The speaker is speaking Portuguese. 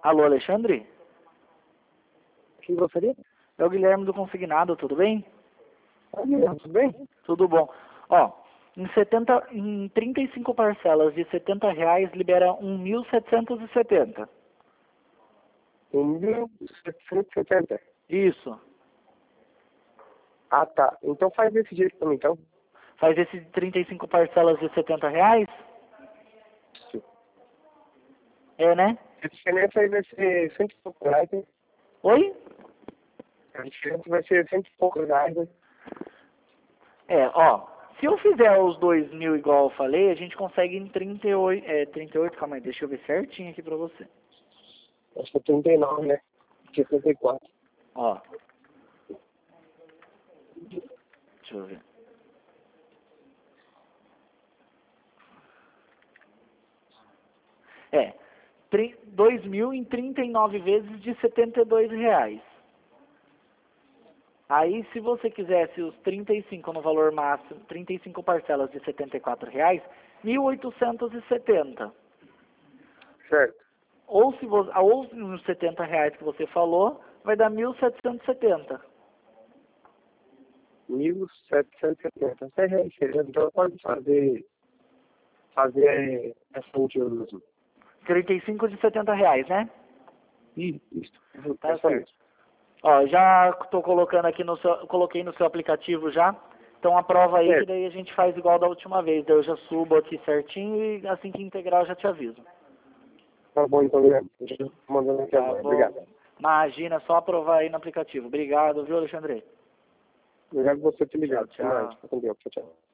Alô, Alexandre? Quem gostaria? É o Guilherme do Consignado, tudo bem? Tudo bem? Tudo bom. Ó, em 35 parcelas de R$ 70 libera 1.770. 1.770. Isso. Ah, tá. Então faz desse jeito também, então. Faz esse 35 parcelas de R$ 70? Isso. É, né? A diferença aí vai ser cento e poucos reais, né? Oi? A diferença vai ser cento e poucos reais, né? É, ó. Se eu fizer os 2.000 igual eu falei, a gente consegue em 38, calma aí, deixa eu ver certinho aqui pra você. Acho que é 39, né? Que é 34. Ó. Deixa eu ver. É, 2.000 em 39 vezes de R$ 72. Aí, se você quisesse os 35 no valor máximo, 35 parcelas de R$ 74, 1.870. Certo. Ou se você, ou nos R$ 70 que você falou, vai dar 1.770. 1.770. Essa é a diferença. Então pode fazer essa última mesmo. 35 de R$ 70, né? Isso. Tá Essa certo. mesmo. Ó, já estou colocando aqui coloquei no seu aplicativo já. Então aprova aí que Certo. daí a gente faz igual da última vez. Daí eu já subo aqui certinho e assim que integrar eu já te aviso. Tá bom, então, Guilherme. Já tô mandando aqui Tá agora. bom. Obrigado. Imagina, é só aprovar aí no aplicativo. Obrigado, viu, Alexandre? Obrigado por você ter ligado. Tchau, tchau. Fica com Deus. Tchau, tchau.